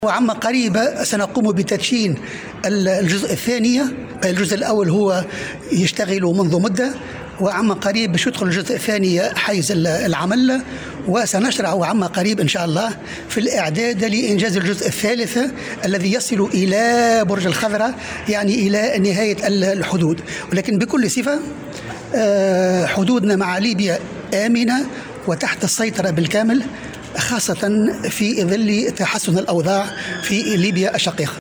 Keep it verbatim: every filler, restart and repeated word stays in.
وعما قريب سنقوم بتدشين الجزء الثاني. الجزء الأول هو يشتغل منذ مدة، وعما قريب باش يدخل الجزء الثاني حيز العمل، وسنشرع عما قريب إن شاء الله في الإعداد لإنجاز الجزء الثالث الذي يصل إلى برج الخضراء، يعني إلى نهاية الحدود. ولكن بكل صفة حدودنا مع ليبيا آمنة وتحت السيطرة بالكامل، خاصة في ظل تحسن الأوضاع في ليبيا الشقيقة.